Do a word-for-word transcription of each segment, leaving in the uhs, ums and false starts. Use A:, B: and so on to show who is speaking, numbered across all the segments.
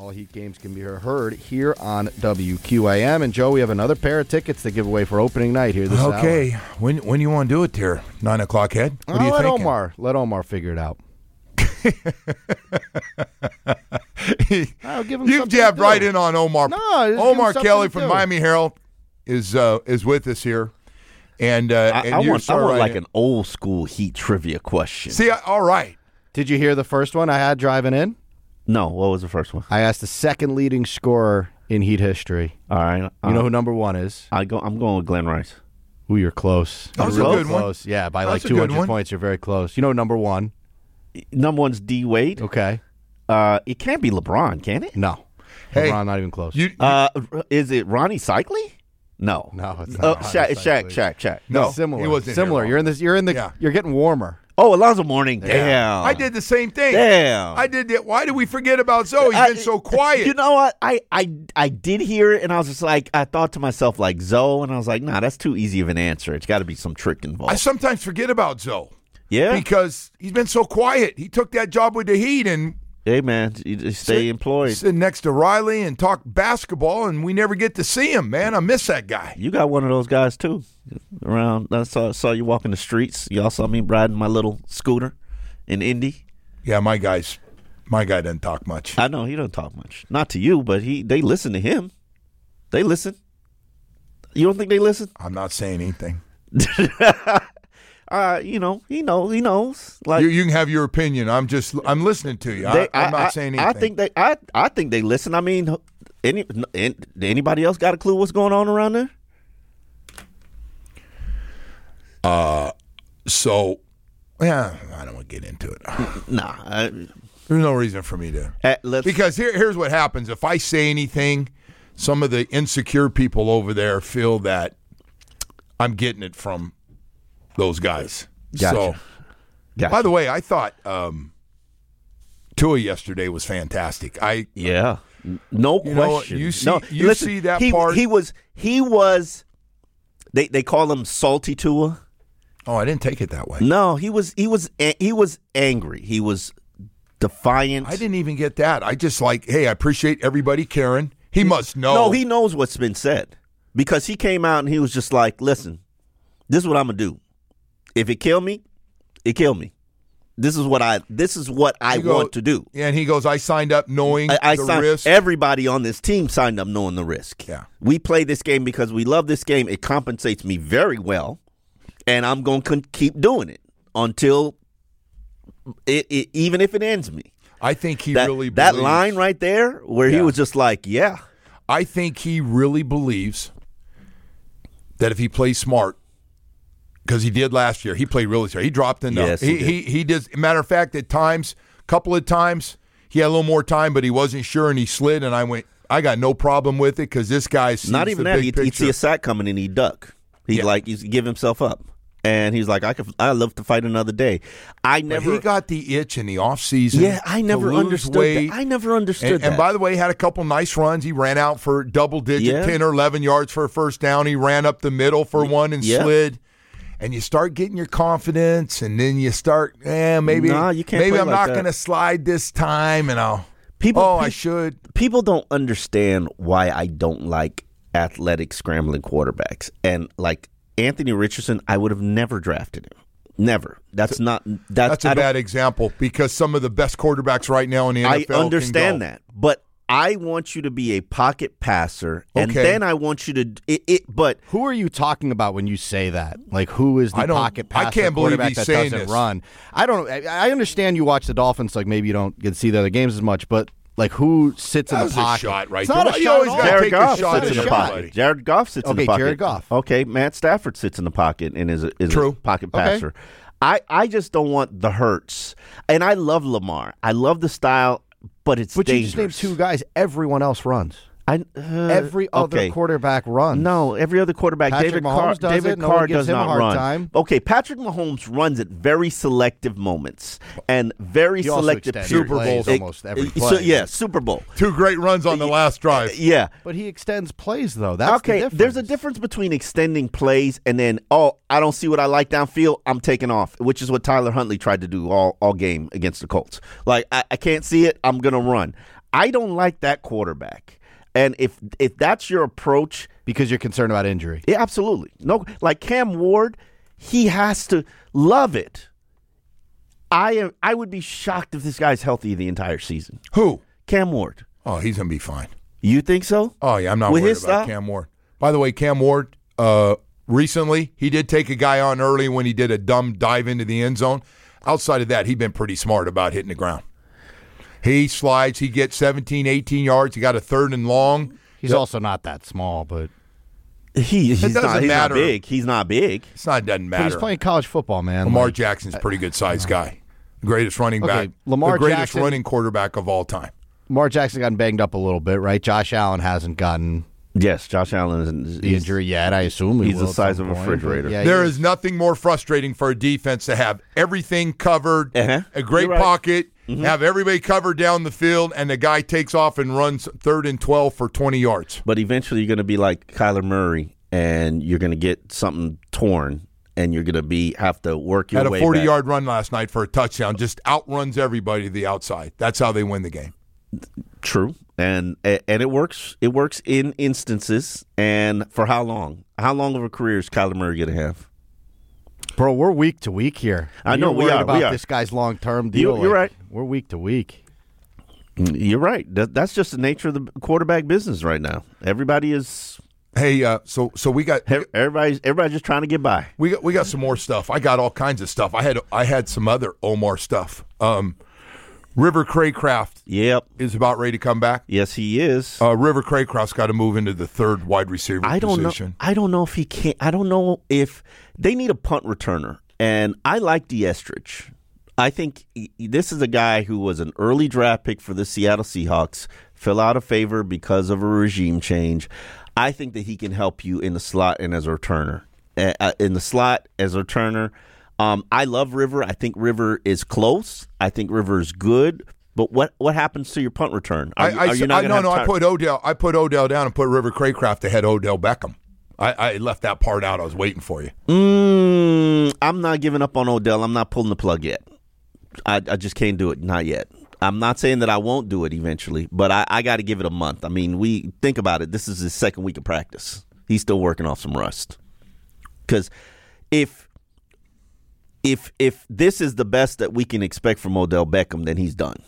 A: All Heat games can be heard here on W Q A M. And, Joe, we have another pair of tickets to give away for opening night here this hour.
B: Okay. When when you want to do it there? Nine o'clock head? What
A: I'll
B: do you
A: let
B: think?
A: Omar, let Omar figure it out. I'll give him
B: You've jabbed right in on Omar.
A: No, just give him
B: Omar
A: something
B: Kelly
A: to
B: from
A: do.
B: Miami Herald is uh, is with us here. And, uh,
C: I,
B: and
C: I
B: you're
C: want, I
B: so
C: want
B: right
C: like
B: in.
C: an old school Heat trivia question.
B: See, I- all right.
A: Did you hear the first one I had driving in?
C: No, what was the first one?
A: I asked the second leading scorer in Heat history.
C: All right.
A: You know who number one is?
C: I go. I'm going with Glenn Rice.
A: Ooh, you're close.
B: That was
A: You're
B: a
A: real
B: good one.
A: close. Yeah, by
B: That's
A: like
B: a good
A: two hundred
B: one.
A: points, you're very close. You know number one?
C: Number one's D Wade.
A: Okay.
C: Uh, it can't be LeBron, can it?
A: No.
B: Hey,
A: LeBron, not even close.
B: You, you-
C: Uh, is it Ronnie Cycli? No.
A: no, it's
C: Oh,
A: not.
C: Shaq, Shaq, Shaq, Shaq.
B: No,
A: similar.
B: he wasn't
A: similar.
B: here
A: You're in this. You're in the.
B: Yeah.
A: You're getting warmer.
C: Oh, Alonzo Mourning. Damn.
B: I did the same thing.
C: Damn.
B: I did that. Why did we forget about Zoe? He's
C: I-
B: been so quiet.
C: You know what? I, I I did hear it, and I was just like, I thought to myself, like, Zoe, and I was like, nah, that's too easy of an answer. It's got to be some trick involved.
B: I sometimes forget about Zoe
C: yeah?
B: because he's been so quiet. He took that job with the Heat and
C: Hey, man, you just stay
B: sit-
C: employed.
B: sit next to Riley and talk basketball, and we never get to see him, man. I miss that guy.
C: You got one of those guys, too. Around, I saw, saw you walking the streets. Y'all saw me riding my little scooter in Indy.
B: Yeah, my guy's my guy doesn't talk much.
C: I know he doesn't talk much. Not to you, but he they listen to him. They listen. You don't think they listen?
B: I'm not saying anything.
C: Uh, you know, he knows. He knows. Like
B: You, you can have your opinion. I'm just I'm listening to you.
C: they,
B: I, I'm not
C: I,
B: saying
C: I,
B: anything.
C: I think they. I I think they listen. I mean, any an- anybody else got a clue what's going on around there?
B: so. Yeah, I don't want to get into it.
C: Nah. I,
B: There's no reason for me to.
C: uh, let's,
B: Because here, here's what happens. If I say anything, some of the insecure people over there feel that I'm getting it from those guys.
C: Gotcha.
B: So,
C: Gotcha.
B: by the way, I thought um, Tua yesterday was fantastic. I
C: yeah, no
B: You know,
C: question.
B: you see-
C: no,
B: you
C: listen,
B: see that
C: he,
B: part?
C: He was. He was. They they call him Salty Tua.
B: oh, I didn't take it that way.
C: No, he was. He was. a- He was angry. He was defiant.
B: I didn't even get that. I just like, hey, I appreciate everybody caring. He must know.
C: No, he knows what's been said because he came out and he was just like, "Listen, this is what I'm gonna do. If it kill me, it kill me. This is what I. This is what I
B: He go-
C: want to do.
B: And he goes, I signed up knowing
C: I, I
B: the
C: signed.
B: risk.
C: Everybody on this team signed up knowing the risk.
B: Yeah.
C: We play this game because we love this game. It compensates me very well, and I'm going to keep doing it until it, it even if it ends me.
B: I think he
C: That,
B: really
C: that
B: believes,
C: line right there where he
B: Yeah.
C: was just like, yeah,
B: I think he really believes that if he plays smart, because he did last year, he played really smart. He dropped enough.
C: Yes,
B: he,
C: he
B: he he did. Matter of fact, at times, a couple of times, he had a little more time, but he wasn't sure, and he slid. And I went, I got no problem with it because this guy sees
C: not even
B: the
C: that.
B: big
C: He'd, he'd
B: picture.
C: see a sack coming and he'd duck. He'd
B: Yeah.
C: like he'd give himself up, and he's like, I could, I love to fight another day. I
B: But
C: never.
B: he got the itch in the offseason.
C: yeah, I never
B: to lose
C: understood.
B: weight.
C: That. I never understood
B: And,
C: that.
B: and by the way, he had a couple nice runs. He ran out for double digit,
C: Yeah.
B: ten or eleven yards for a first down. He ran up the middle for one and
C: Yeah.
B: slid. And you start getting your confidence, and then you start, eh, maybe,
C: Nah, you can't
B: maybe
C: play
B: I'm
C: like
B: not
C: that.
B: going to slide this time, and I'll.
C: People-
B: oh, I
C: pe-
B: should.
C: People don't understand why I don't like athletic scrambling quarterbacks. And like Anthony Richardson, I would have never drafted him. Never. That's not. That's,
B: That's a
C: I don't-
B: bad example because some of the best quarterbacks right now in the N F L
C: I
B: can
C: understand
B: go.
C: that, but I want you to be a pocket passer, and
B: Okay.
C: then I want you to it. it but
A: Who are you talking about when you say that? Like, who is the
B: I don't-
A: pocket
B: I
A: passer
B: can't believe
A: quarterback
B: he's
A: that
B: saying
A: doesn't
B: this.
A: run? I don't. I I understand you watch the Dolphins. Like, maybe you don't get to see the other games as much, but like, who sits
B: That
A: in
B: was
A: the
B: a
A: pocket?
B: shot right
A: It's
B: there.
A: not
B: Why
A: a
B: do you
A: shot
B: always
A: at all.
B: gotta
C: Jared
B: take a
C: Goff
B: shot
C: sits
B: at
C: in the
B: everybody.
C: pocket. Jared Goff sits in
A: Okay,
C: the pocket.
A: Jared Goff.
C: Okay, Matt Stafford sits in the pocket and is a, is
B: True.
C: a pocket
A: Okay.
C: passer. I, I just don't want the hurts. And I love Lamar. I love the style, but it's
A: But you just
C: dangerous.
A: named two guys. Everyone else runs.
C: I, uh,
A: Every other
C: okay.
A: quarterback runs.
C: No, every other quarterback.
A: Patrick
C: David
A: Mahomes
C: Carr,
A: does
C: David
A: it. No one
C: Carr
A: gives
C: does
A: him a
C: not
A: hard
C: run.
A: time.
C: Okay, Patrick Mahomes runs at very selective moments and very
A: He also
C: selective
A: extends
C: periods.
A: Super Bowls
C: It-
A: almost every
C: it-
A: play.
C: So, yeah, Super Bowl.
B: Two great runs on the last drive.
C: Yeah.
A: But he extends plays, though. That's the
C: Okay,
A: difference.
C: there's a difference between extending plays and then, oh, I don't see what I like downfield, I'm taking off, which is what Tyler Huntley tried to do all, all game against the Colts. Like, I, I can't see it, I'm going to run. I don't like that quarterback. And if if that's your approach,
A: because you're concerned about injury.
C: yeah, absolutely. No, like Cam Ward, he has to love it. I am. I would be shocked if this guy's healthy the entire season.
B: Who?
C: Cam Ward.
B: Oh, he's gonna be fine.
C: You think so?
B: Oh yeah, I'm not
C: With
B: worried
C: his
B: about
C: style?
B: Cam Ward. By the way, Cam Ward, uh, recently he did take a guy on early when he did a dumb dive into the end zone. Outside of that, he's been pretty smart about hitting the ground. He slides. He gets seventeen, eighteen yards. He got a third and long.
A: He's
B: Yeah.
A: also not that small, but
C: He, he's
B: doesn't
C: not, he's
B: matter.
C: not big. He's not big.
B: It's not. It doesn't
A: but
B: matter.
A: he's playing college football, man.
B: Lamar
A: Like,
B: Jackson's a pretty good sized guy. Greatest running
A: Okay,
B: back.
A: Lamar
B: the greatest
A: Jackson-
B: running quarterback of all time.
A: Lamar Jackson gotten banged up a little bit, right? Josh Allen hasn't gotten
C: Yes, Josh Allen is
A: the injury yet. I assume he
C: he's
A: will
C: the
A: at
C: size
A: some
C: of a
A: point, but
C: refrigerator.
A: Yeah,
B: There
A: he-
B: is nothing more frustrating for a defense to have everything covered,
C: Uh-huh.
B: a great
C: You're right.
B: pocket, have everybody covered down the field, and the guy takes off and runs third and twelve for twenty yards.
C: But eventually you're going to be like Kyler Murray, and you're going to get something torn, and you're going to be have to work your
B: Had a
C: way back.
B: forty-yard run last night for a touchdown. Just outruns everybody to the outside. That's how they win the game.
C: True, and and it works. It works in instances. And for how long? How long of a career is Kyler Murray going to have?
A: Bro, we're week to week here.
C: I know,
A: You're
C: we
A: worried
C: are,
A: about
C: we are.
A: this guy's long term deal.
C: You- you're right.
A: We're week to week.
C: You're right. That, that's just the nature of the quarterback business right now. Everybody is.
B: Hey, uh, so so we got
C: Everybody's everybody's just trying to get by.
B: we got we got some more stuff. I got all kinds of stuff. I had I had some other Omar stuff. Um, River Craycraft
C: Yep.
B: is about ready to come back.
C: Yes, he is.
B: Uh, River Craycraft's got to move into the third wide receiver
C: I don't
B: position.
C: know. I don't know if he can. I don't know if they need a punt returner. And I like D'Estrich. I think he- this is a guy who was an early draft pick for the Seattle Seahawks, fell out of favor because of a regime change. I think that he can help you in the slot and as a returner. Uh, uh, in the slot as a returner, um, I love River. I think River is close. I think River is good. But what what happens to your punt return? Are,
B: I,
C: you-
B: I,
C: are you
B: said-
C: not
B: I
C: gonna
B: no
C: have
B: no. I
C: time-
B: put Odell. I put Odell down and put River Craycraft ahead of Odell Beckham. I, I left that part out. I was waiting for you.
C: Mm, I'm not giving up on Odell. I'm not pulling the plug yet. I, I just can't do it. Not yet. I'm not saying that I won't do it eventually, but I, I got to give it a month. I mean, we think about it. This is his second week of practice. He's still working off some rust. Because if if if this is the best that we can expect from Odell Beckham, then he's done.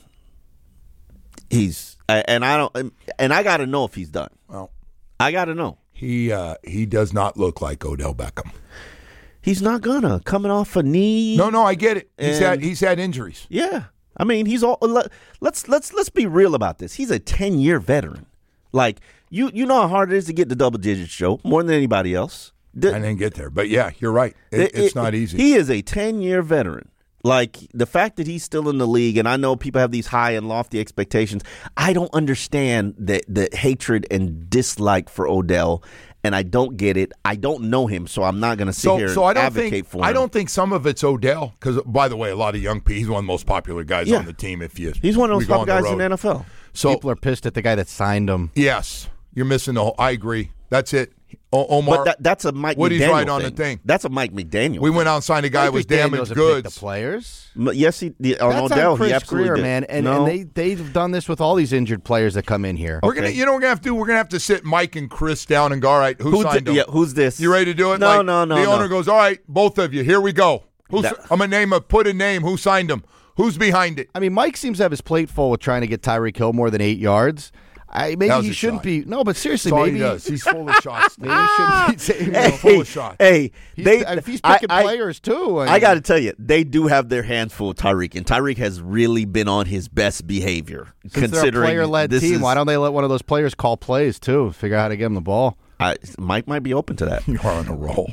C: He's and I don't and I got to know if he's done.
B: Well,
C: I got to know.
B: he uh, he does not look like Odell Beckham.
C: He's not gonna coming off a knee.
B: No, no, I get it. He's
C: And-
B: had he's had injuries.
C: Yeah, I mean, he's all. let- Let's let's let's be real about this. He's a ten year veteran. Like you, you know how hard it is to get the double digits, Joe, more than anybody else. The-
B: I didn't get there, but yeah, you're right. It,
C: it-
B: it's
C: it-
B: not easy.
C: He is a ten year veteran. Like the fact that he's still in the league, and I know people have these high and lofty expectations. I don't understand the the hatred and dislike for Odell, and I don't get it. I don't know him, so I'm not going to sit
B: so,
C: here
B: so I
C: and
B: don't
C: advocate
B: think
C: for him.
B: I don't think some of it's Odell because, by the way, a lot of young people. He's one of the most popular guys
C: Yeah.
B: on the team. If you,
C: He's one of
B: we
C: those
B: go
C: top
B: on the
C: guys in
B: road.
C: the N F L.
B: So
A: People are pissed at the guy that signed him.
B: yes, you're missing the whole. I agree. That's it. O- Omar.
C: But that, that's a Mike
B: Woody's
C: McDaniel
B: right on
C: thing.
B: the thing.
C: That's a Mike McDaniel.
B: we went out and signed a guy
A: Mike
B: with
A: McDaniel
B: damaged
A: doesn't pick
B: goods.
A: The players.
C: M- Yes, he the, on
A: That's
C: Odell.
A: on Chris
C: he absolutely
A: Greer,
C: did.
A: man, and,
C: no,
A: and they they've done this with all these injured players that come in here.
B: We're gonna, you know, what we're gonna have to do. We're gonna have to sit Mike and Chris down and go. All right, who
C: who's
B: signed
C: thi-
B: him?
C: yeah, who's this?
B: You ready to do it?
C: No,
B: Like,
C: no, no.
B: The
C: no.
B: owner goes, all right, both of you, here we go. Who's,
C: That-
B: I'm gonna name a put a name. Who signed him? Who's behind it?
A: I mean, Mike seems to have his plate full with trying to get Tyreek Hill more than eight yards. I, maybe
B: That was
A: he
B: a
A: shouldn't
B: shot.
A: be. No, but seriously,
B: That's all
A: maybe
B: he does. He's full of shots.
A: maybe he shouldn't be saying, you know,
C: Hey,
B: full of shots.
C: hey,
A: he's,
C: they.
A: if he's
C: I-
A: picking
C: I,
A: players too.
C: I got to tell you, they do have their hands full of Tyreek, and Tyreek has really been on his best behavior.
A: Since they're a
C: considering
A: player-led
C: this
A: team,
C: is,
A: why don't they let one of those players call plays too? Figure out how to get him the ball.
C: I, Mike might be open to that.
B: You're on a roll.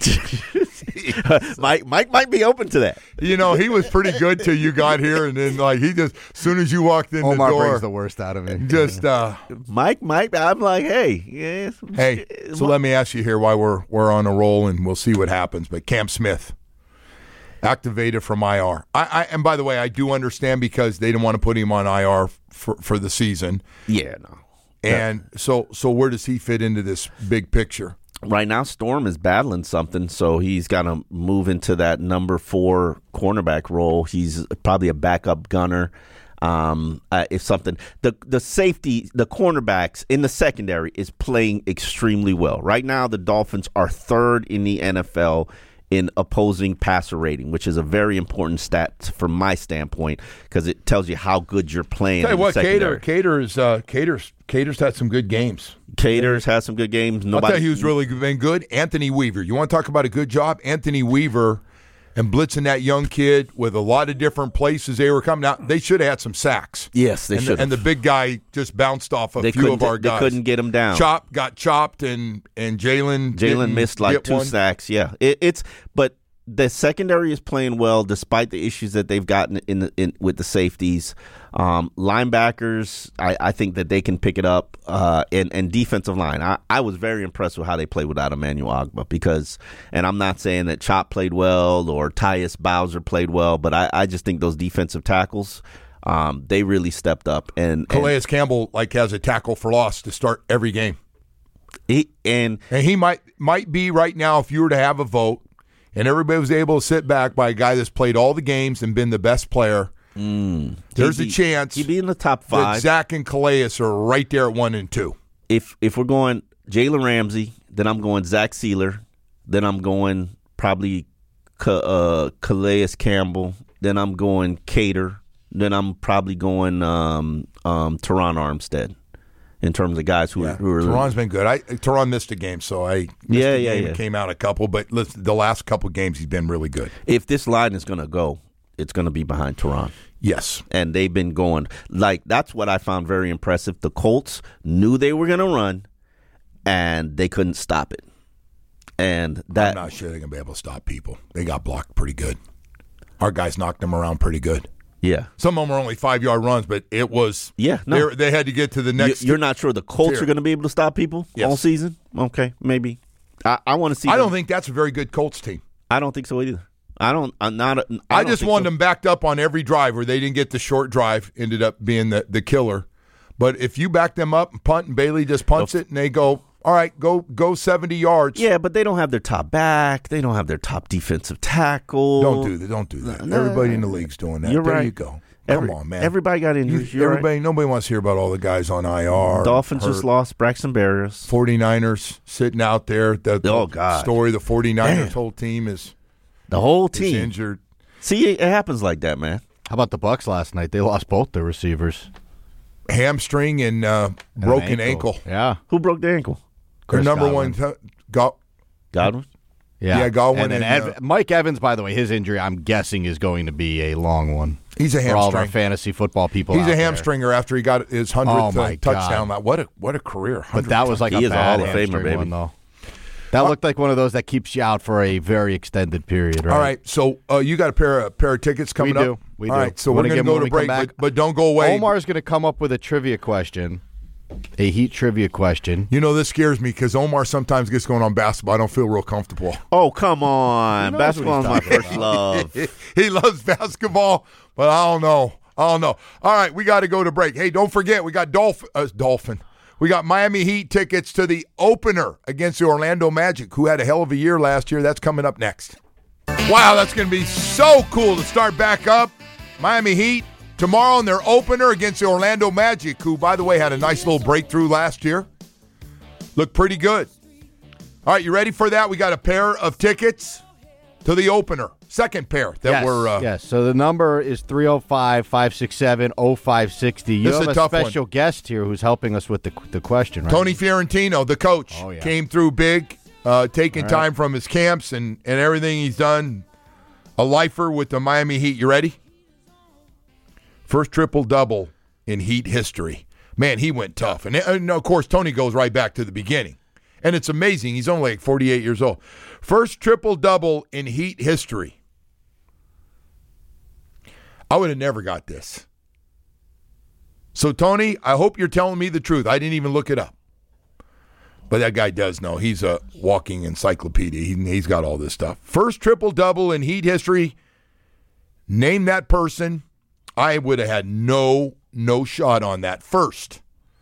C: Mike, Mike might be open to that.
B: You know, he was pretty good till you got here, and then like he just, as soon as you walked in
A: Omar
B: the door,
A: brings the worst out of me.
B: just uh,
C: Mike might. I'm like, hey, yeah,
B: hey. So let me ask you here why we're we're on a roll, and we'll see what happens. But Cam Smith activated from I R. I, I and by the way, I do understand because they didn't want to put him on I R for for the season.
C: yeah, no.
B: And so so where does he fit into this big picture?
C: Right now, Storm is battling something, so he's got to move into that number four cornerback role. He's probably a backup gunner. Um, uh, if something, the the safety, the cornerbacks in the secondary is playing extremely well right now. The Dolphins are third in the N F L in opposing passer rating, which is a very important stat from my standpoint because it tells you how good you're playing.
B: Tell you
C: in the
B: what,
C: secondary.
B: Cater, Cater's, uh, Cater's, Cater's had some good games.
C: Caters has some good games. Nobody,
B: I'll tell you who's really been good. Anthony Weaver. You want to talk about a good job? Anthony Weaver and blitzing that young kid with a lot of different places they were coming out. They should have had some sacks.
C: Yes, they
B: and
C: should.
B: The, and the big guy just bounced off a
C: they
B: few of our
C: they
B: guys.
C: couldn't get him down.
B: Chop got chopped, and and Jalen
C: Jalen missed like two
B: one.
C: sacks. Yeah, it, it's but the secondary is playing well despite the issues that they've gotten in, the, in with the safeties. Um, linebackers, I, I think that they can pick it up, uh, and, and defensive line. I, I was very impressed with how they played without Emmanuel Ogbah because, and I'm not saying that Chop played well or Tyus Bowser played well, but I, I just think those defensive tackles, um, they really stepped up. And,
B: Calais
C: and
B: Campbell like has a tackle for loss to start every game,
C: he and
B: and he might might be right now if you were to have a vote, and everybody was able to sit back by a guy that's played all the games and been the best player.
C: Mm,
B: There's
C: he'd
B: a
C: be,
B: chance
C: he'd be in the top
B: that
C: five.
B: Zach and Calais are right there at one and two.
C: If if we're going Jalen Ramsey, then I'm going Zach Sealer, then I'm going probably Ca- uh, Calais Campbell, then I'm going Cater, then I'm probably going um, um, Teron Armstead. In terms of guys who,
B: Yeah.
C: are, who are
B: Teron's been good. I Teron missed a game, so I missed
C: Yeah,
B: a
C: yeah,
B: game
C: yeah.
B: and came out a couple. But listen, the last couple games he's been really good.
C: if this line is going to go, it's going to be behind Teron.
B: Yes,
C: And they've been going. Like, that's what I found very impressive. The Colts knew they were going to run, and they couldn't stop it. And that
B: I'm not sure they're gonna be able to stop people. They got blocked pretty good. Our guys knocked them around pretty good.
C: yeah.
B: Some of them were only five yard runs, but it was
C: Yeah, no.
B: They, were- they had to get to the
C: You-
B: next.
C: You're not sure the Colts
B: tier.
C: are going to be able to stop people
B: Yes.
C: all season? Okay, maybe. I, I want to see
B: I
C: them.
B: don't think that's a very good Colts team.
C: I don't think so either. I don't. I'm not. I,
B: I,
C: don't
B: just
C: think
B: wanted
C: so.
B: them backed up on every drive where they didn't get the short drive. Ended up being the, the killer. But if you back them up and punt, and Bailey just punts it, and they go, all right, go go seventy yards.
C: Yeah, but they don't have their top back. They don't have their top defensive tackle.
B: Don't do that. Don't do that.
C: No,
B: Everybody in the league's doing that.
C: You're
B: there
C: right.
B: you go. Come
C: Every-
B: on, man.
C: Everybody got
B: You-
C: injuries. You're right.
B: everybody, nobody wants to hear about all the guys on I R.
C: Dolphins
B: hurt.
C: just lost Braxton Berrios.
B: 49ers sitting out there. The, the
C: Oh, God.
B: story, the 49ers
C: Damn.
B: whole team is,
C: The whole
B: is
C: team.
B: injured.
C: See, it happens like that, man.
A: How about the Bucks last night? They lost both their receivers.
B: Hamstring and uh,
A: And an
B: broken ankle.
A: Yeah.
C: Who broke their ankle?
B: Their
A: Chris
B: number
A: Godwin.
B: one, t- go,
C: Godwin.
A: Yeah,
B: Yeah, Godwin
A: And then
B: and,
A: Ev-
B: uh,
A: Mike Evans, by the way, his injury, I'm guessing, is going to be a long one.
B: he's a
A: For all of our
B: hamstring.
A: fantasy football people
B: He's
A: out
B: a
A: there.
B: hamstringer after he got his hundredth
A: Oh, my
B: uh, touchdown.
A: God.
B: What a what a career!
A: But that was like
C: He
A: a
C: is a
A: bad
C: Hall of Famer,
A: hamstring
C: baby.
A: one, though. That looked like one of those that keeps you out for a very extended period, right?
B: All right, so uh, you got a pair of pair of tickets coming
A: We do.
B: up.
A: We
B: All
A: do.
B: right, so
A: Wanna
B: we're
A: give
B: going
A: them
B: to
A: when
B: go to
A: we come
B: break,
A: back?
B: but, but don't go away.
A: Omar's going to come up with a trivia question, a Heat trivia question.
B: You know this scares me because Omar sometimes gets going on basketball. I don't feel real comfortable.
C: Oh, come on.
A: knows
C: Basketball is
A: what
C: my
A: he's talking
C: first love.
B: He loves basketball, but I don't know. I don't know. All right, we got to go to break. Hey, don't forget, we got Dolphin. Uh, Dolphin. We got Miami Heat tickets to the opener against the Orlando Magic, who had a hell of a year last year. That's coming up next. Wow, that's going to be so cool to start back up. Miami Heat tomorrow in their opener against the Orlando Magic, who, by the way, had a nice little breakthrough last year. Looked pretty good. All right, you ready for that? We got a pair of tickets to the opener. Second pair that
A: yes,
B: we're uh,
A: yes. So the number is three oh five, five six seven, oh five six oh. You
B: This is
A: have
B: a
A: a,
B: tough one.
A: special guest here who's helping us with the the question, right?
B: Tony Fiorentino, the coach,
A: Oh, yeah.
B: came through big, uh, taking
A: All right.
B: time from his camps and, and everything he's done. A lifer with the Miami Heat. You ready? First triple-double in Heat history. Man, he went tough. And, and, of course, Tony goes right back to the beginning. And it's amazing. He's only like forty-eight years old. First triple-double in Heat history. I would have never got this. So, Tony, I hope you're telling me the truth. I didn't even look it up. But that guy does know. He's a walking encyclopedia. He, he's got all this stuff. First triple-double in Heat history. Name that person. I would have had no, no shot on that first.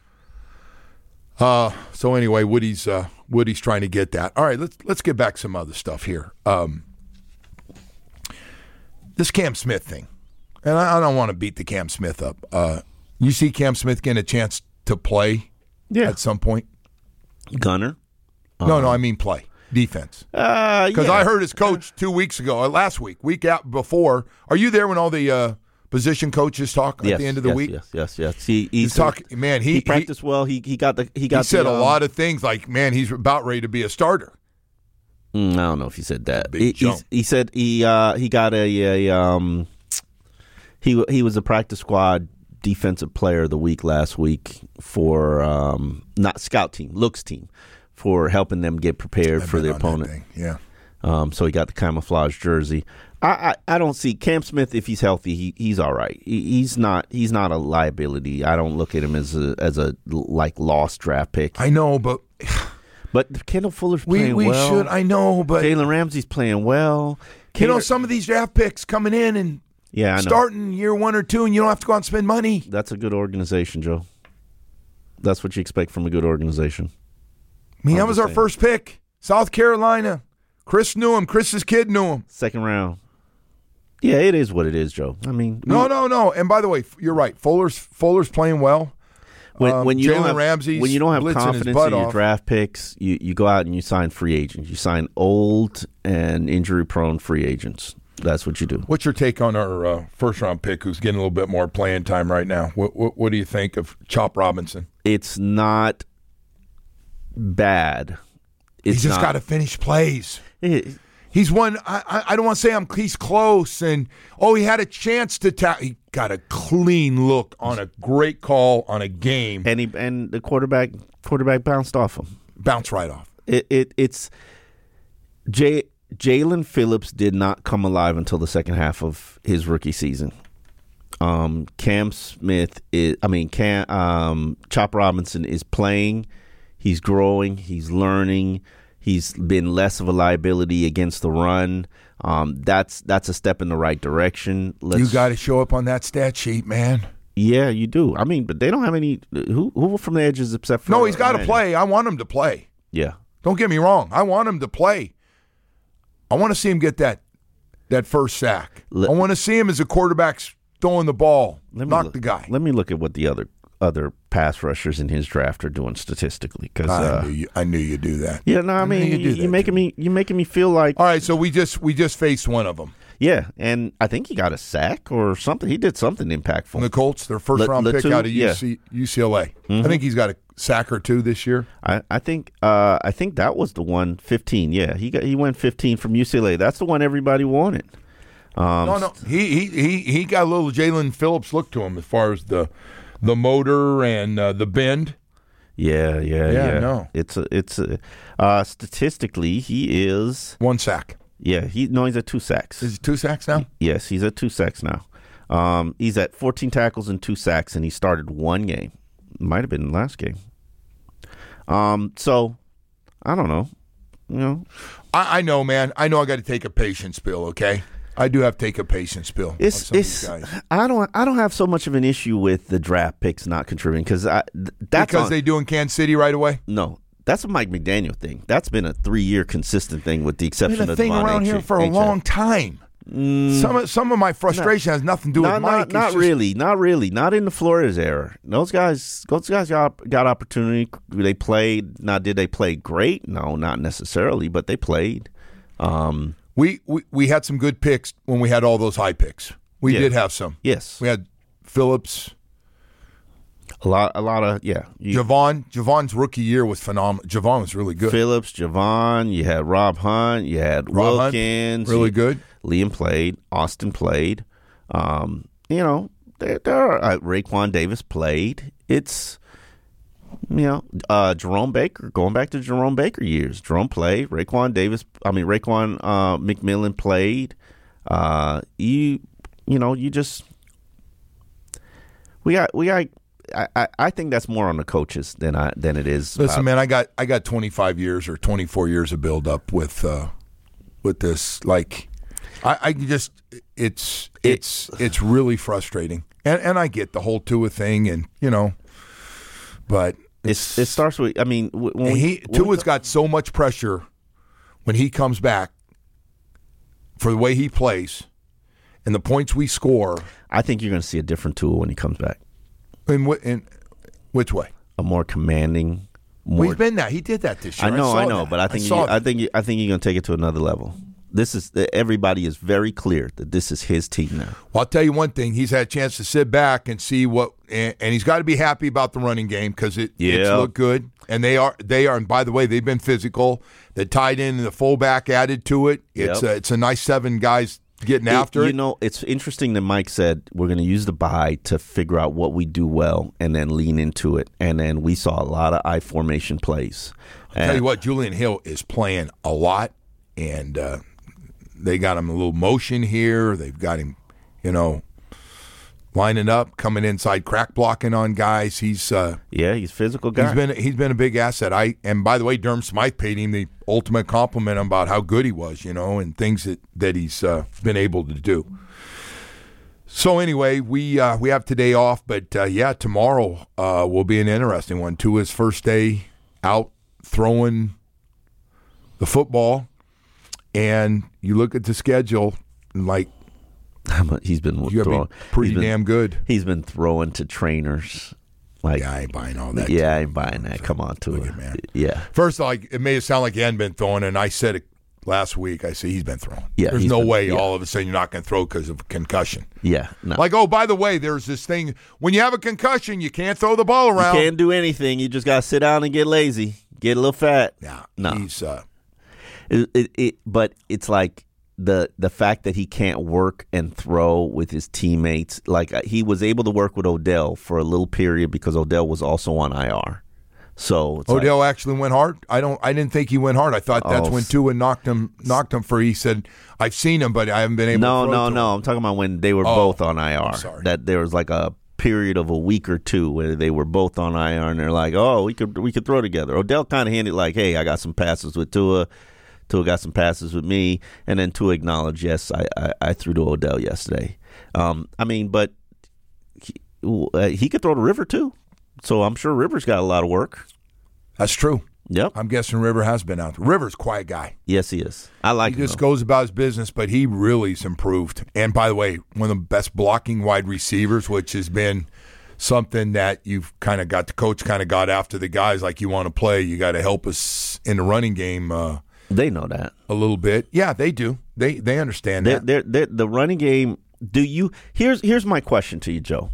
B: Uh, so anyway, Woody's uh, Woody's trying to get that. All right, let's let's get back some other stuff here. Um, this Cam Smith thing. and I, I don't want to beat the Cam Smith up. Uh, you see Cam Smith getting a chance to play
C: Yeah.
B: at some point?
C: Gunner.
B: No, no, I mean play. Defense.
C: Uh,
B: Because
C: yeah.
B: I heard his coach two weeks ago, or last week, week out before. Are you there when all the uh, position coaches talk at
C: Yes,
B: the end of the
C: yes,
B: week?
C: Yes, yes, yes. He,
B: He's
C: he's
B: talking, man, he,
C: he
B: he,
C: practiced well. He he got the he got
B: he said
C: the,
B: a
C: um,
B: lot of things like, man, he's about ready to be a starter.
C: Mm, I don't know if he said that.
B: Big
C: He,
B: jump.
C: he's- he said he uh, he got a, a um he he was a practice squad defensive player of the week last week for um, not scout team, looks team for helping them get prepared
B: I've
C: for
B: been
C: the
B: on that
C: opponent.
B: thing, Yeah.
C: Um, so he got the camouflage jersey. I, I, I don't see Cam Smith if he's healthy. He he's all right. He, he's not he's not a liability. I don't look at him as a as a like lost draft pick.
B: I know, but
C: But Kendall Fuller's
B: we,
C: playing
B: we
C: well.
B: should. I know, but
C: Jalen Ramsey's playing well.
B: you know,
C: Cater-
B: some of these draft picks coming in and
C: yeah, I know.
B: starting year one or two, and you don't have to go out and spend money.
C: That's a good organization, Joe. That's what you expect from a good organization.
B: I mean, that
C: I'm
B: was
C: just
B: our
C: saying.
B: first pick. South Carolina. Chris knew him. Chris's kid knew him.
C: Second round. Yeah, it is what it is, Joe. I mean,
B: No, no, no. And by the way, you're right. Fuller's Fuller's playing well.
C: when,
B: Um,
C: when you don't
B: Jalen
C: have,
B: Ramsey's
C: when you don't have
B: blitzing his
C: confidence
B: butt
C: in your
B: off.
C: draft picks, you, you go out and you sign free agents. You sign old and injury prone free agents. That's what you do.
B: What's your take on our uh, first round pick, who's getting a little bit more playing time right now? What What, what do you think of Chop Robinson?
C: It's not bad. It's
B: He's just
C: not-
B: got to finish plays.
C: it-
B: He's one. I, I I don't want to say I'm. He's close, and oh, he had a chance to tap. He got a clean look on a great call on a game.
C: and he and the quarterback quarterback bounced off him.
B: Bounce right off.
C: It, it it's Jay Jalen Phillips did not come alive until the second half of his rookie season. Um, Cam Smith is, I mean, Cam um, Chop Robinson is playing. He's growing. He's learning. He's been less of a liability against the run. Um, that's that's a step in the right direction. Let's,
B: You got to show up on that stat sheet, man.
C: yeah, you do. I mean, but they don't have any who who from the edges except for
B: No, he's got to
C: Emmanuel.
B: play. I want him to play.
C: Yeah,
B: Don't get me wrong. I want him to play. I want to see him get that that first sack.
C: Let-
B: I want to see him as a quarterback's throwing the ball,
C: let me
B: knock
C: look,
B: the guy.
C: Let me look at what the other other pass rushers in his draft are doing statistically. Because
B: I
C: uh,
B: knew you. I knew you'd do that.
C: yeah, no, I
B: I knew
C: mean,
B: you'd do
C: you,
B: that
C: you're making
B: to
C: me you're making me feel like
B: All right, so we just we just faced one of them.
C: yeah, and I think he got a sack or something. He did something impactful.
B: From the Colts, their first
C: Le-
B: round pick
C: Latu,
B: out of
C: yeah.
B: U C, U C L A. I think he's got a sack or two this year.
C: I, I think uh, I think that was the one fifteen. Yeah, he got he went fifteen from U C L A. That's the one everybody wanted. Um,
B: No, no, he he he he got a little Jalen Phillips look to him as far as the the motor and uh, the bend.
C: Yeah, yeah,
B: Yeah,
C: yeah.
B: no.
C: It's a, it's a, uh, statistically he is.
B: One sack.
C: Yeah, he no, he's at two sacks.
B: Is it two sacks now?
C: Yes, he's at two sacks now. Um, he's at fourteen tackles and two sacks, and he started one game. Might have been the last game. Um, so I don't know. You know,
B: I, I know, man. I know. I got to take a patience pill. Okay, I do have to take a patience pill. on
C: it's
B: some of
C: it's.
B: these guys.
C: I don't I don't have so much of an issue with the draft picks not contributing because I th- that's
B: because
C: on-
B: they do in Kansas City right away.
C: no. That's a Mike McDaniel thing. That's been a three-year consistent thing, with the exception
B: Been a
C: of
B: thing
C: Devon
B: around
C: H-
B: here for a
C: H-
B: long time. Some of, some of my frustration has nothing to do
C: Not,
B: with Mike.
C: not,
B: It's
C: not
B: just-
C: really, not really, not in the Flores era. Those guys, those guys got got opportunity. They played. Now, did they play great? No, not necessarily, but they played. Um,
B: We, we we had some good picks when we had all those high picks. We
C: Yeah.
B: did have some.
C: yes,
B: We had Phillips,
C: a lot, a lot of yeah. You,
B: Javon. Javon's rookie year was phenomenal. Javon was really good.
C: Phillips, Javon. You had Rob Hunt. You had
B: Rob Hunt,
C: Wilkins.
B: really
C: you-
B: good.
C: Liam played. Austin played. Um, you know, there, there are uh, Raekwon Davis played. It's you know, uh, Jerome Baker. Going back to Jerome Baker years, Jerome played. Raekwon Davis. I mean, Raekwon uh, McMillan played. Uh, you, you know, you just we got we got. I, I, I think that's more on the coaches than I than it is.
B: Listen,
C: about-
B: man, I got I got twenty-five years or twenty-four years of build up with uh, with this. Like, I, I just it's it's it's really frustrating, and and I get the whole Tua thing, and you know, but
C: It's, it starts with. I mean, w- when
B: and
C: we,
B: he
C: when we
B: Tua's got so much pressure when he comes back for the way he plays, and the points we score.
C: I think you're going to see a different Tua when he comes back.
B: In, wh- in which way?
C: A more commanding. More,
B: Well, he's been that. He did that this year.
C: I know,
B: saw
C: I know,
B: that.
C: but I think
B: saw
C: you, I
B: that.
C: think you, I think you're going to take it to another level. This is everybody is very clear that this is his team now.
B: Well, I'll tell you one thing. He's had a chance to sit back and see what, and, and he's got to be happy about the running game because it, it's
C: Yeah.
B: looked good. And they are, they are. And by the way, they've been physical. The tight end and the fullback added to it. It's
C: Yep.
B: a, it's a nice seven guys getting
C: It-
B: after
C: you
B: it.
C: know, it's interesting that Mike said we're going to use the bye to figure out what we do well and then lean into it. And then we saw a lot of I formation plays.
B: I'll tell you what, Julian Hill is playing a lot, and uh, they got him a little motion here. They've got him, you know, lining up, coming inside, crack blocking on guys. He's uh,
C: Yeah, he's a physical guy.
B: he's been he's been a big asset. I and by the way, Durham Smythe paid him the ultimate compliment about how good he was, you know, and things that that he's uh, been able to do. So anyway, we uh, we have today off, but uh, yeah, tomorrow uh, will be an interesting one. Tua's first day out throwing the football, and you look at the schedule, and like
C: he's been
B: you got to
C: throwing,
B: be pretty
C: he's been,
B: damn good.
C: He's been throwing to trainers. Like,
B: Yeah, I ain't buying all that.
C: yeah, I ain't buying that. Come on, to
B: Look
C: it,
B: at man.
C: Yeah,
B: First, like it made it sound like he hadn't been throwing, and I said it last week. I said he's been throwing.
C: Yeah,
B: there's
C: he's
B: no
C: been-
B: way
C: yeah.
B: all of a sudden you're not going to throw because of concussion.
C: yeah. No,
B: Like, oh, by the way, there's this thing when you have a concussion, you can't throw the ball
C: you
B: around.
C: can't do anything. You just got to sit down and get lazy, get a little fat.
B: Yeah,
C: No.
B: he's uh,
C: It, it, it, but it's like the the fact that he can't work and throw with his teammates. Like uh, he was able to work with Odell for a little period because Odell was also on I R. So it's
B: Odell
C: like,
B: actually went hard. I don't. I didn't think he went hard. I thought that's
C: Oh,
B: when Tua knocked him knocked him for. He said, "I've seen him, but I haven't been able."
C: no,
B: to throw
C: no,
B: to
C: no.
B: him."
C: I'm talking about when they were
B: Oh,
C: both on I R.
B: I'm sorry.
C: That there was like a period of a week or two where they were both on I R, and they're like, "Oh, we could we could throw together." Odell kind of handed like, "Hey, I got some passes with Tua." Tua got some passes with me, and then Tua acknowledged, yes, I, I, I threw to Odell yesterday. Um, I mean, but he, uh, he could throw to River too, so I'm sure River's got a lot of work.
B: That's true.
C: Yep.
B: I'm guessing River has been out there. River's a quiet guy.
C: Yes, he is. I like
B: He
C: him.
B: just
C: though.
B: goes about his business, but he really's improved. And by the way, one of the best blocking wide receivers, which has been something that you've kind of got the coach kind of got after the guys like you want to play. You got to help us in the running game uh,
C: They know that.
B: a little bit. Yeah, they do. They they understand
C: They're,
B: that.
C: they're, they're, the running game. Do you? Here's here's my question to you, Joe.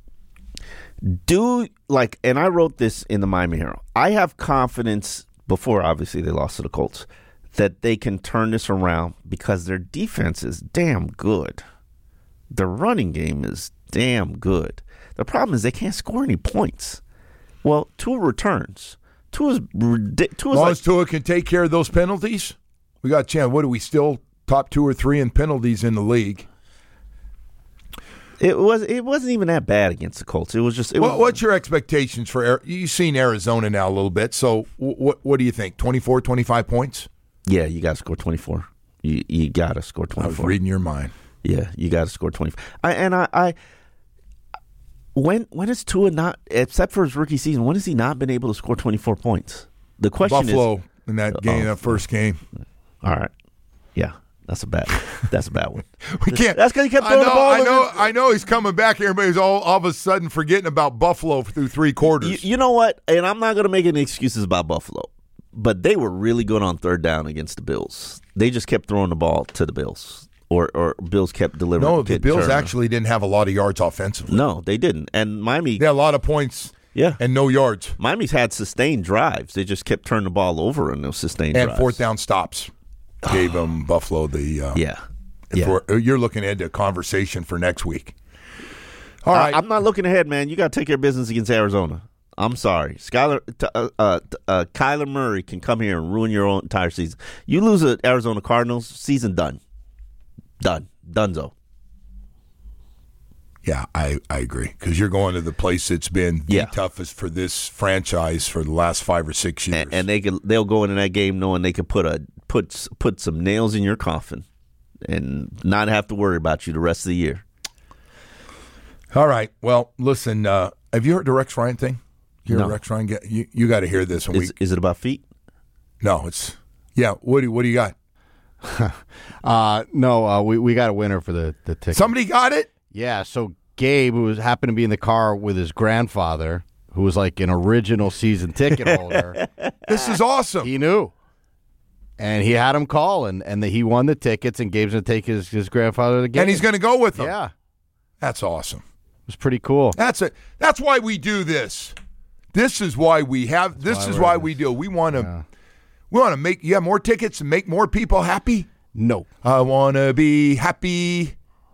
C: Do like, and I wrote this in the Miami Herald. I have confidence before, obviously, they lost to the Colts, that they can turn this around because their defense is damn good. The running game is damn good. The problem is they can't score any points. Well, Tua returns. Tua's ridiculous.
B: As long as Tua can take care of those penalties, we got a chance. What are we still top two or three in penalties in the league?
C: It was. It wasn't even that bad against the Colts. It was just. It
B: What,
C: was,
B: what's your expectations for Ari- you've seen Arizona now a little bit, so what what do you think? twenty-four, twenty-five points?
C: Yeah, you got to score twenty-four. You you got to score
B: I was
C: twenty-four.
B: reading your mind.
C: Yeah, you got to score twenty-four. I, and I, I, when when has Tua not, except for his rookie season, when has he not been able to score twenty-four points? The question
B: Buffalo
C: is,
B: in that game,
C: oh.
B: that first game.
C: all right, yeah, that's a bad, that's a bad one.
B: We can't.
C: That's because he kept
B: I
C: throwing
B: know.
C: the ball.
B: I know.
C: over-
B: I know. He's coming back here, but he's all, all of a sudden forgetting about Buffalo through three quarters.
C: You, you know what? And I'm not going to make any excuses about Buffalo, but they were really good on third down against the Bills. They just kept throwing the ball to the Bills, or or Bills kept delivering.
B: no, the
C: get
B: Bills
C: turnover.
B: actually didn't have a lot of yards offensively.
C: No, they didn't. And Miami,
B: They had a lot of points
C: yeah,
B: and no yards
C: Miami's had sustained drives. They just kept turning the ball over in those sustained
B: and
C: drives.
B: fourth down stops. Gave them Buffalo the. Uh,
C: Yeah.
B: if
C: yeah.
B: we're- you're looking at a conversation for next week. All right.
C: I, I'm not looking ahead, man. You got to take care of business against Arizona. I'm sorry. Skyler, t- uh, uh, t- uh, Kyler Murray can come here and ruin your own entire season. You lose at Arizona Cardinals, season done. Done. Dunzo.
B: Yeah, I, I agree. Because you're going to the place that's been the
C: Yeah.
B: toughest for this franchise for the last five or six years.
C: And, and they can, they'll go into that game knowing they could put a put put some nails in your coffin and not have to worry about you the rest of the year.
B: All right. Well, listen, uh, have you heard the Rex Ryan thing? You heard
C: No.
B: Rex Ryan? Get, you you got to hear this. When
C: Is,
B: we,
C: is it about feet?
B: no, it's, yeah, what do, what do you got?
A: uh, no, uh, we we got a winner for the the ticket.
B: Somebody got it?
A: Yeah, so Gabe, who was happened to be in the car with his grandfather, who was like an original season ticket holder.
B: This is awesome.
A: He knew. And he had him call, and, and the, he won the tickets, and Gabe's going to take his, his grandfather to the game.
B: And he's going to go with them.
A: Yeah.
B: That's awesome.
A: It was pretty cool.
B: That's it. That's why we do this. This is why we have, this
A: why
B: is
A: we're
B: why
A: in
B: we
A: this.
B: do. We want to,
A: Yeah.
B: we want to make, you have more tickets and make more people happy?
A: No.
B: I want to be happy.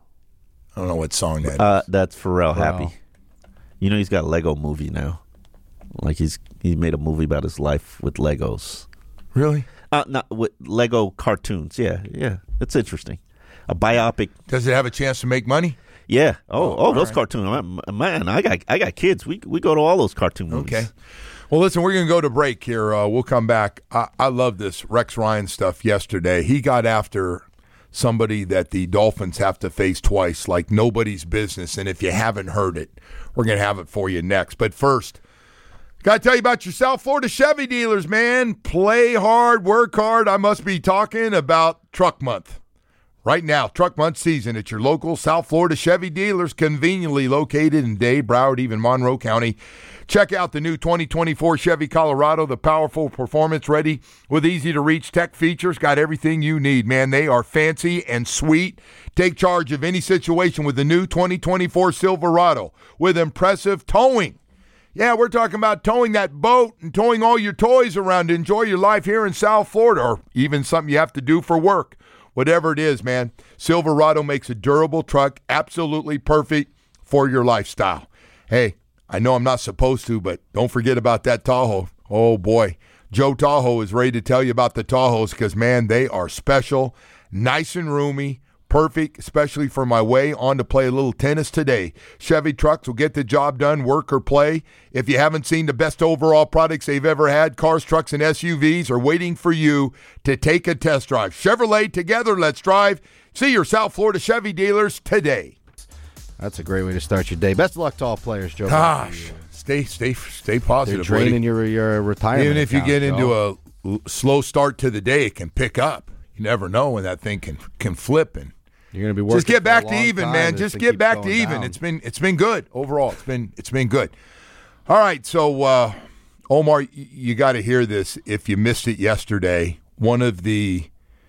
B: I don't know what song that is.
C: Uh, that's Pharrell,
A: Pharrell.
C: Happy. You know he's got a Lego movie now. Like he's he made a movie about his life with Legos.
B: Really?
C: Uh, not with Lego cartoons. Yeah, yeah. It's interesting. A biopic.
B: Does it have a chance to make money?
C: Yeah. Oh, oh,
B: all
C: those
B: right.
C: cartoons. Man, I got I got kids. We we go to all those cartoon movies.
B: Okay. Well, listen, we're going to go to break here. Uh, we'll come back. I, I love this Rex Ryan stuff yesterday. He got after somebody that the Dolphins have to face twice like nobody's business. And if you haven't heard it, we're going to have it for you next. But first, got to tell you about your South Florida Chevy dealers, man. Play hard, work hard. I must be talking about Truck Month. Right now, Truck Month season at your local South Florida Chevy dealers, conveniently located in Dade, Broward, even Monroe County. Check out the new twenty twenty-four Chevy Colorado, the powerful performance ready with easy-to-reach tech features. Got everything you need, man. They are fancy and sweet. Take charge of any situation with the new twenty twenty-four Silverado with impressive towing. Yeah, we're talking about towing that boat and towing all your toys around to enjoy your life here in South Florida, or even something you have to do for work. Whatever it is, man, Silverado makes a durable truck absolutely perfect for your lifestyle. Hey, I know I'm not supposed to, but don't forget about that Tahoe. Oh, boy. Joe Tahoe is ready to tell you about the Tahoes because, man, they are special, nice and roomy, perfect, especially for my way on to play a little tennis today. Chevy trucks will get the job done, work or play. If you haven't seen the best overall products they've ever had, cars, trucks, and S U Vs are waiting for you to take a test drive. Chevrolet, together, let's drive. See your South Florida Chevy dealers today.
A: That's a great way to start your day. Best of luck to all players, Joe.
B: Gosh, stay, stay, stay
A: They're
B: positive.
A: draining
B: buddy.
A: your, your retirement
B: Even if you
A: account,
B: get
A: Joe.
B: into a l- slow start to the day, it can pick up. You never know when that thing can can flip and
A: You're going to be working
B: just get
A: for
B: back
A: a
B: to
A: long
B: even,
A: time
B: man.
A: as
B: Just
A: it
B: get
A: keeps
B: back to
A: going
B: even.
A: down.
B: It's been it's been good overall. It's been it's been good. All right, so uh, Omar, y- you got to hear this. If you missed it yesterday, one of the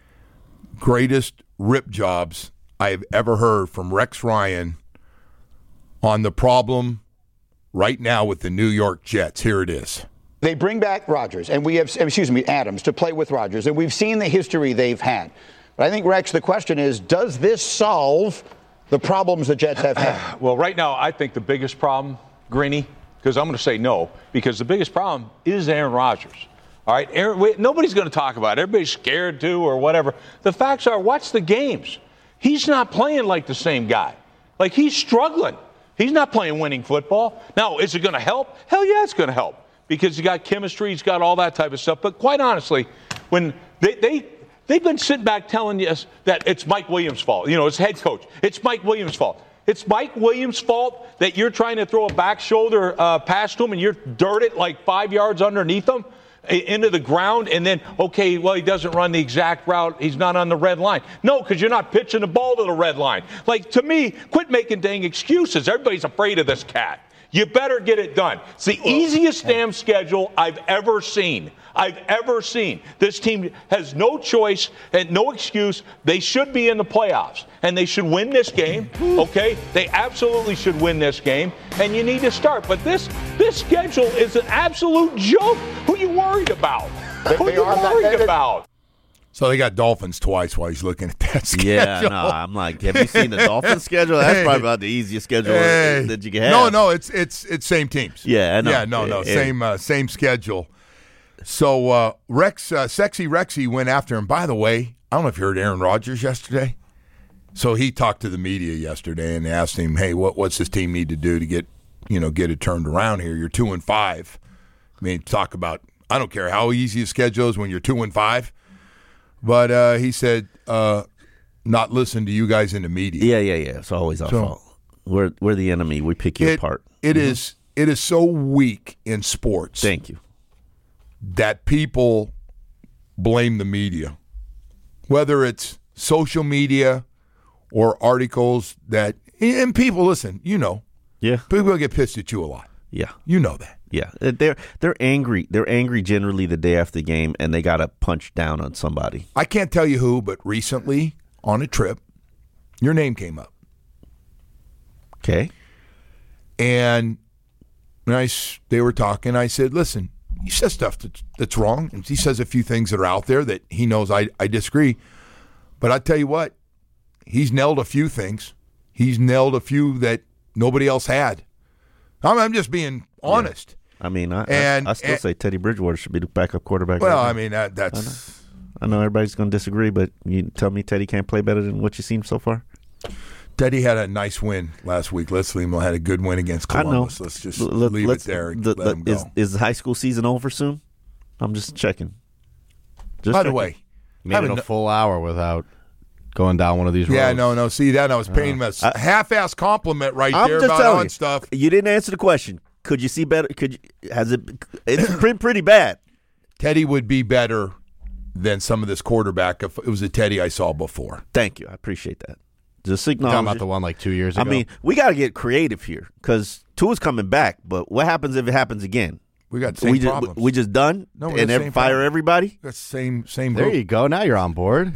B: greatest rip jobs I've ever heard from Rex Ryan on the problem right now with the New York Jets. Here it is.
D: They bring back Rodgers, and we have, excuse me, Adams, to play with Rodgers, and we've seen the history they've had. But I think, Rex, the question is, does this solve the problems the Jets have had?
E: Well, right now, I think the biggest problem, Greeny, because I'm going to say no, because the biggest problem is Aaron Rodgers. All right, Aaron, we, nobody's going to talk about it. Everybody's scared to or whatever. The facts are, watch the games. He's not playing like the same guy. Like, he's struggling. He's not playing winning football. Now, is it going to help? Hell yeah, it's going to help because he's got chemistry, he's got all that type of stuff. But quite honestly, when they, they, they've been sitting back telling us that it's Mike Williams' fault. You know, it's head coach. It's Mike Williams' fault. It's Mike Williams' fault that you're trying to throw a back shoulder uh, pass to him and you're dirt it like five yards underneath him into the ground, and then, okay, well, he doesn't run the exact route. He's not on the red line. No, because you're not pitching the ball to the red line. Like, to me, quit making dang excuses. Everybody's afraid of this cat. You better get it done. It's the easiest damn schedule I've ever seen. I've ever seen. This team has no choice and no excuse. They should be in the playoffs, and they should win this game, okay? They absolutely should win this game, and you need to start. But this this schedule is an absolute joke. Who you worried about? Who
D: they
E: you
D: are that-
E: worried
D: they-
E: about?
B: So they got Dolphins twice while he's looking at that schedule.
C: Yeah, no, I'm like, have you seen the Dolphins schedule? That's
B: Hey.
C: probably about the easiest schedule
B: Hey.
C: that you can have.
B: No, no, it's it's it's same teams.
C: Yeah, I know.
B: Yeah, no, no,
C: Yeah.
B: same uh, same schedule. So uh, Rex, uh, Sexy Rexy went after him. By the way, I don't know if you heard Aaron Rodgers yesterday. So he talked to the media yesterday and asked him, "Hey, what what's this team need to do to get you know get it turned around here? You're two and five. I mean, talk about I don't care how easy a schedule is when you're two and five." But uh, he said, uh, "Not listen to you guys in the media."
C: Yeah, yeah, yeah. It's always our
B: So-
C: fault. We're we're the enemy. We pick you
B: It,
C: apart.
B: it is it is so weak in sports
C: Thank you.
B: that people blame the media whether it's social media or articles that, and people, listen, you know,
C: Yeah.
B: people get pissed at you a lot.
C: Yeah.
B: You know that.
C: Yeah. They're they're angry. They're angry generally the day after the game, and they got to punch down on somebody.
B: I can't tell you who, but recently on a trip, your name came up.
C: Okay.
B: And when I, s- they were talking, I said, listen, he says stuff that's, that's wrong. And he says a few things that are out there that he knows I, I disagree. But I tell you what, he's nailed a few things. He's nailed a few that nobody else had. I'm, I'm just being honest.
C: I mean, I,
B: And-
C: I, I still
B: and-
C: say Teddy Bridgewater should be the backup quarterback.
B: Well,
C: right now.
B: I mean, that, that's...
C: I know everybody's going to disagree, but you tell me Teddy can't play better than what you've seen so far?
B: Teddy had a nice win last week. Leslie Limo had a good win against
C: I know.
B: Columbus. Let's just
C: L- let-
B: leave
C: let's-
B: it there and
C: the-
B: let
C: the-
B: him go.
C: is, is the high school season over soon? I'm just checking. Just
B: By the
C: checking.
B: way,
A: Made
B: haven't
A: it a
B: kn-
A: full hour without going down one of these roads.
B: yeah, no, no. See that? I was paying him a
C: I-
B: half-ass compliment right
C: I'm
B: there
C: just
B: about
C: telling
B: on
C: you.
B: stuff.
C: You didn't answer the question. Could you see better? Could you, has it? It's pretty, pretty bad.
B: Teddy would be better than some of this quarterback if it was a Teddy I saw before.
C: Thank you. I appreciate that. Just
A: Talking
C: acknowledge
A: about
C: it.
A: the one like two years
C: I
A: ago.
C: mean, we got to get creative here because Tua's coming back. But what happens if it happens again?
B: We got the same
C: we just
B: problems.
C: we just done
B: No, we got
C: and
B: the
C: ev-
B: same
C: fire
B: problem.
C: everybody.
B: That's same same
A: there
B: group.
A: you go. Now you're on board.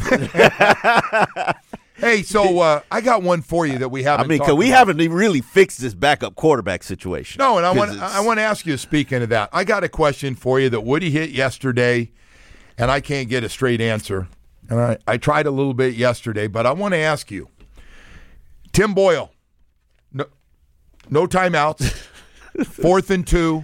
B: Hey, so uh, I got one for you that we
C: I
B: haven't.
C: mean,
B: talked
C: because we
B: about.
C: haven't even really fixed this backup quarterback situation.
B: No, and I
C: 'Cause
B: want
C: it's-
B: I want to ask you. Speaking of that, I got a question for you that Woody hit yesterday, and I can't get a straight answer. And I, I tried a little bit yesterday, but I want to ask you, Tim Boyle, no, no timeouts, fourth and two,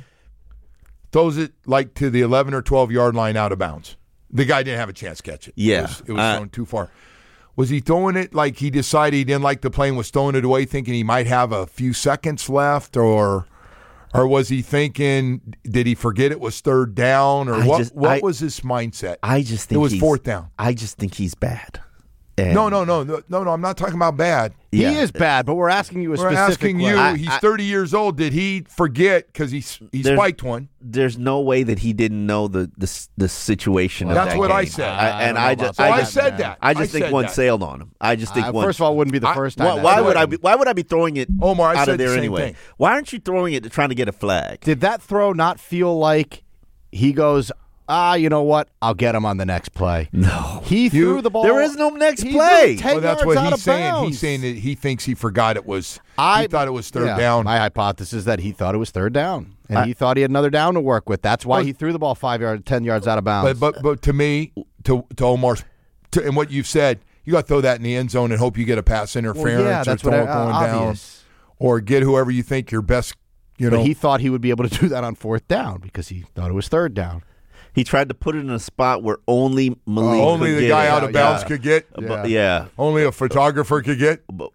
B: throws it like to the eleven or twelve yard line out of bounds. The guy didn't have a chance to catch it.
C: Yeah.
B: it was, it was
C: Uh,
B: thrown too far. Was he throwing it like he decided he didn't like the play and was throwing it away thinking he might have a few seconds left, or or was he thinking, did he forget it was third down, or
C: I
B: what,
C: just-
B: what
C: I-
B: was his mindset?
C: I just think
B: it was
C: he's-
B: fourth down.
C: I just think he's bad. And
B: No, no, no, no, no, no, I'm not talking about bad.
C: Yeah.
A: He is bad, but we're asking you a
B: We're
A: specific
B: asking you,
A: question.
B: he's
C: I-
B: thirty years old. Did he forget because he, he
C: There's-
B: spiked one?
C: There's no way that he didn't know the the, the situation.
B: Well,
C: of
B: that's
C: that
B: what I
C: game.
B: said.
C: I,
A: I
C: and
A: don't know
C: I
A: about
C: just,
B: So
A: that,
B: I,
C: I just,
B: said
A: man.
B: that.
C: I just think
B: said
C: one
B: that.
C: sailed on him. I just think
A: Uh,
C: one.
A: first of all, it wouldn't be the
B: I-
A: first time.
C: why,
A: that
C: why
A: happened.
C: would I be? Why would I be throwing it
B: Omar, I
C: out
B: said
C: of there
B: the same
C: anyway?
B: thing.
C: Why aren't you throwing it to trying to get a flag?
A: Did that throw not feel like he goes, ah, you know what? I'll get him on the next play.
C: No.
A: He threw the ball.
C: There is no next
A: he
C: play.
A: threw it ten
B: Well, that's
A: yards
B: what
A: out
B: he's
A: of
B: saying.
A: bounds.
B: He's saying that he thinks he forgot it was.
A: I
B: he thought it was third
A: yeah,
B: down.
A: My hypothesis is that he thought it was third down, and
C: I-
A: he thought he had another down to work with. That's why
B: Well-
A: he threw the ball five yards, ten yards out of bounds.
B: But but but to me, to to Omar's, to, and what you've said, you got to throw that in the end zone and hope you get a pass interference
A: yeah,
B: or
A: that's
B: throw
A: what I-
B: it going
A: uh,
B: down,
A: obvious.
B: or get whoever you think your best. You know,
A: but he thought he would be able to do that on fourth down because he thought it was third down.
C: He tried to put it in a spot where only Malik
B: only
C: could
B: the
C: get
B: guy
C: it.
B: out of
A: Yeah,
B: bounds
A: yeah.
B: could get.
C: But, yeah.
B: Only a photographer could get.
C: But,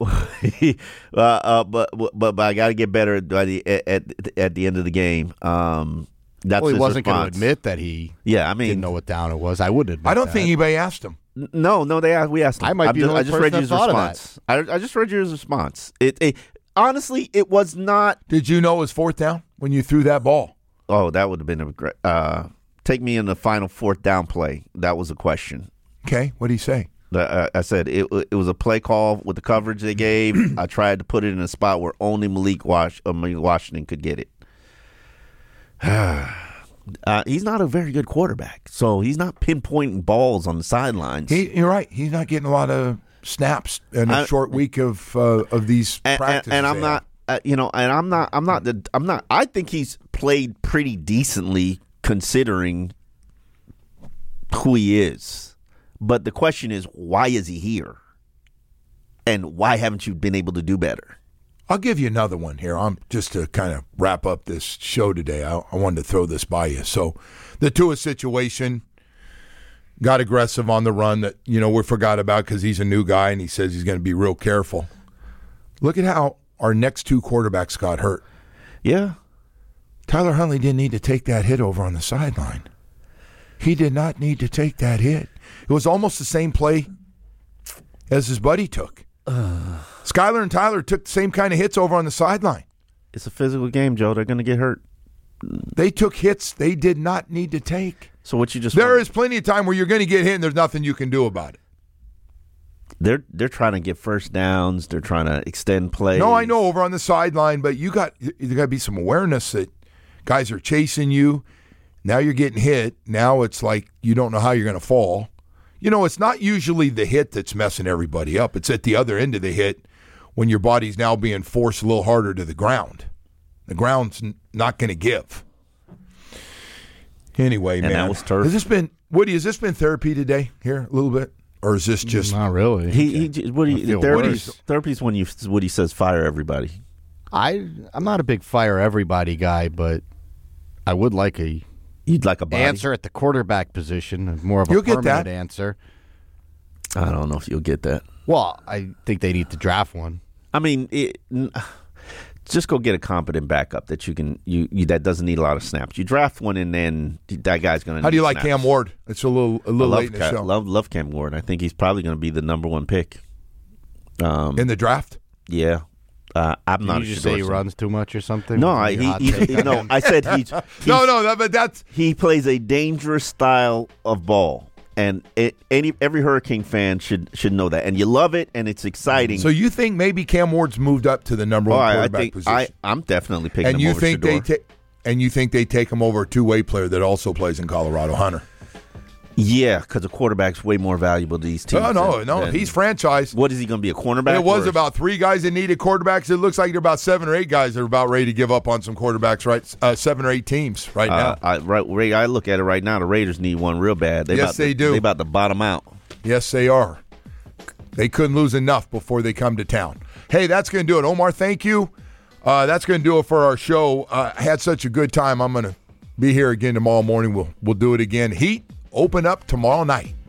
C: uh, uh, but but but I got to get better by the at, at at the end of the game. Um, that's
A: Well, he
C: his
A: wasn't going to
C: response.
A: admit that he
C: Yeah, I mean,
A: didn't know what down it was. I wouldn't admit
B: I don't
A: that.
B: think anybody asked him.
C: N- No, no, they asked, we asked him.
A: I might
C: I'm
A: be
C: just,
A: the only
C: I just
A: person
C: read
A: that
C: you his
A: thought of that.
C: response. I, I just read you his response. It, it honestly, it was not.
B: Did you know it was fourth down when you threw that ball?
C: Oh, that would have been a great. Uh, take me in the final fourth down play. That was a question.
B: Okay, what did he say?
C: The, uh, I said it, it was a play call with the coverage they gave. I tried to put it in a spot where only Malik, Wash, uh, Malik Washington could get it. Uh, he's not a very good quarterback, so he's not pinpointing balls on the sidelines.
B: He, you're right. He's not getting a lot of snaps in a
C: I-
B: short week of uh, of these
C: and, and,
B: practices.
C: and I'm
B: they
C: not, uh, you know, and I'm not, I'm not the, I'm not. I think he's played pretty decently considering who he is. But the question is, why is he here? And why haven't you been able to do better?
B: I'll give you another one here. I'm just to kind of wrap up this show today. I, I wanted to throw this by you. So, the Tua situation got aggressive on the run that you know we forgot about because he's a new guy and he says he's going to be real careful. Look at how our next two quarterbacks got hurt.
C: Yeah.
B: Tyler Huntley didn't need to take that hit over on the sideline. He did not need to take that hit. It was almost the same play as his buddy took. Uh. Skyler and Tyler took the same kind of hits over on the sideline.
C: It's a physical game, Joe. They're going to get hurt.
B: They took hits they did not need to take.
C: So what you just
B: There
C: want-
B: is plenty of time where you're going to get hit and there's nothing you can do about it.
C: They're they're trying to get first downs. They're trying to extend plays.
B: No, I know over on the sideline, but you got you got to be some awareness that guys are chasing you. Now you're getting hit. Now it's like you don't know how you're going to fall. You know, it's not usually the hit that's messing everybody up. It's at the other end of the hit when your body's now being forced a little harder to the ground. The ground's n- not going to give. Anyway,
C: And
B: man,
C: that was turf.
B: has this been Woody? Has this been therapy today? Here, a little bit, or is this just?
A: Not really.
C: He he. What do
A: I
C: you?
A: feel
C: Therapy's
A: worse.
C: therapy's when you what he says fire everybody.
A: I I'm not a big fire everybody guy, but I would like a
C: You'd like a body.
A: answer at the quarterback position, more of a
B: You'll get
A: permanent
B: that.
A: answer.
C: I don't know if you'll get that.
A: Well, I think they need to draft one.
C: I mean, it, n- just go get a competent backup that you can you, you that doesn't need a lot of snaps. You draft one and then that guy's going to.
B: How do you like Cam Ward? It's a little a
C: I
B: little
C: love,
B: late in the
C: Ca-
B: show.
C: love love Cam Ward. I think he's probably going to be the number one pick. Um,
B: In the draft?
C: yeah, uh, I'm
A: Did
C: not.
A: you just say he
C: endorsing-
A: runs too much or something?
C: No,
A: Was that
C: I,
A: your
C: he,
A: hot
C: he,
A: take
C: he-
A: on
C: no.
A: him?
C: I said he's, he's
B: No, no, that, but that's
C: he plays a dangerous style of ball, and it, any every Hurricane fan should should know that. And you love it, and it's exciting.
B: so. You think maybe Cam Ward's moved up to the number
C: Oh,
B: one
C: I, I
B: quarterback
C: think
B: position,
C: I, I'm definitely picking
B: and
C: him
B: you
C: over
B: think they
C: Shedeur.
B: take and you think they take him over a two way player that also plays in Colorado, Hunter?
C: Yeah, because the quarterback's way more valuable to these teams.
B: No, no,
C: than-
B: no.
C: than-
B: He's franchised.
C: What is he going to be, a cornerback?
B: It was
C: or-
B: about three guys that needed quarterbacks. It looks like there are about seven or eight guys that are about ready to give up on some quarterbacks, right? Uh, seven or eight teams right
C: Uh,
B: now.
C: I, right, Ray, I look at it right now. The Raiders need one real bad. They
B: Yes,
C: about to,
B: they do.
C: They about to bottom out.
B: Yes, they are. They couldn't lose enough before they come to town. Hey, that's going to do it. Omar, thank you. Uh, that's going to do it for our show. Uh, I had such a good time. I'm going to be here again tomorrow morning. We'll we'll do it again. Heat open up tomorrow night.